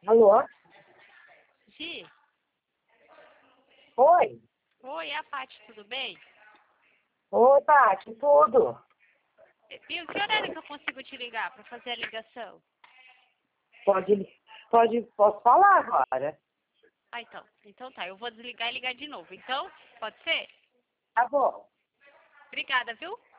Alô? Gi? Oi? Oi, é a Paty, tudo bem? Oi, Tati, tudo? Viu, que horário que eu consigo te ligar para fazer a ligação? Posso falar agora? Ah, então. Então tá, eu vou desligar e ligar de novo. Então, pode ser? Tá bom. Obrigada, viu?